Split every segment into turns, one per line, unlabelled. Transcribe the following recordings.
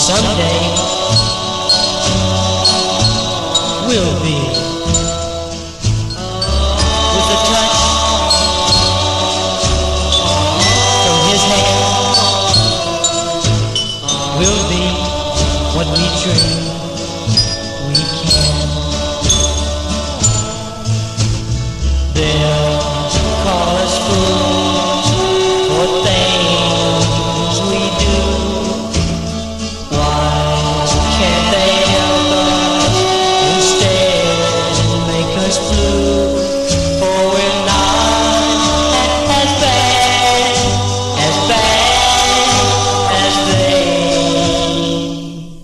someday we'll be with a touch from his hand. We'll be what we dream we can. They'll call us fools for things we do. Why can't they help us instead make us blue? For we're not as bad as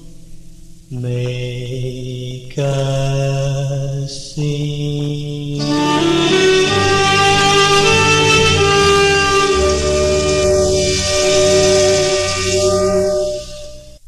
they make us seem.